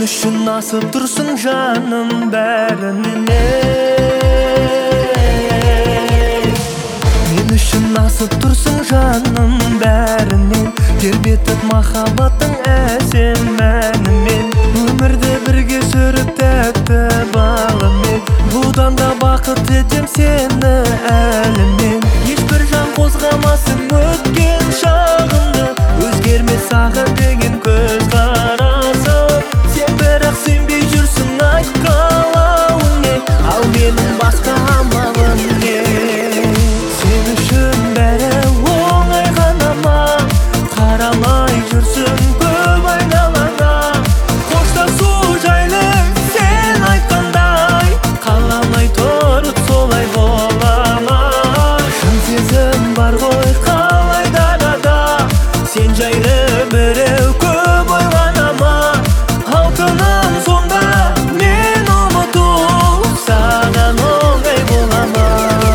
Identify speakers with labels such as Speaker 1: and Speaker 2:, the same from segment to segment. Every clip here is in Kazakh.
Speaker 1: үшін асып тұрсың жаным бәрінен. Мен үшін асып тұрсың жаным бәрінен. Тербетіп махаббаттың әсем мәнімен. Өмірді бірге сүріп тәтті балымен. Бұдан да бақыт етем сені әлімен. Ешбір жан қозғамасын өткен шағымды. Өзгермес саған деген көз қарасым. Сен бірақ сенбей жүрсің, айт қалауың не? Ал менің басқа амалым не? Сен үшін бәрі оңай ғана ма? Қарамай жүрсің көп айналаңа. Қоштасу жайлы сен айтқандай, қаламай тұрып солай бола ма? Шын сезім бар ғой қалай дарада. Сен жайлы біреу көп ойлана ма? Алтыным сонда мен ұмыту саған оңай бола ма?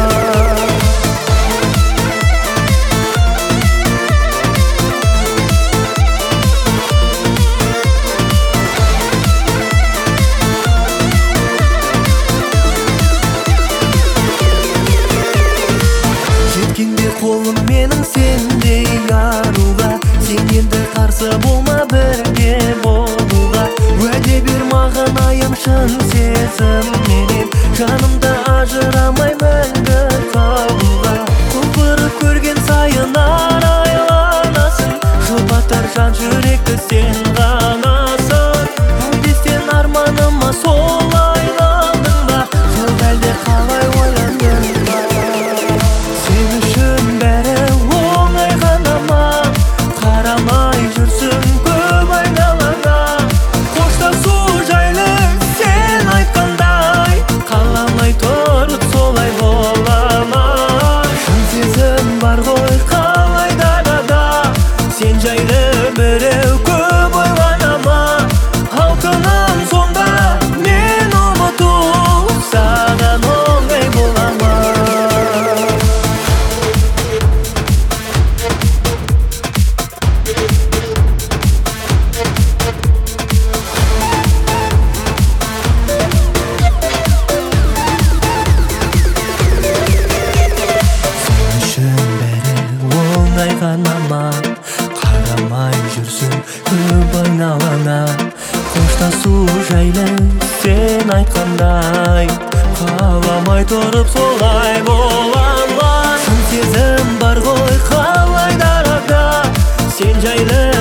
Speaker 1: Жеткенде қолым менің сендей аруға. Сен енді қарсы болма бірге болуға. Уәде бер маған айым шын сезімменен. Жанымда ажырамай мәңгі қалуға. Құлпырып көрген сайын арайланасың. Жұбатар жан жүректі сен ғанасың. Әндестен арманыма сол айналдың ба? Жоқ әлде қалай ойландың ба? Сен үшін бәрі оңай ғана ма? Қарамай жүрсің көп айналаңа. Қоштасу жайлы сен айтқандай, қаламай тұрып солай бола ма? Шын сезім бар ғой қалай дарада. Сен жайлы біреу көп ойлана ма? Алтыным сонда мен ұмыту саған оңай бола ма? Оңай ғана ма? Қарамай жүрсің көп айналаңа. Қоштасу жайлы сен айтқандай, қаламай тұрып солай бола ма? Шын сезім бар ғой қалай дарада. Сен жайлы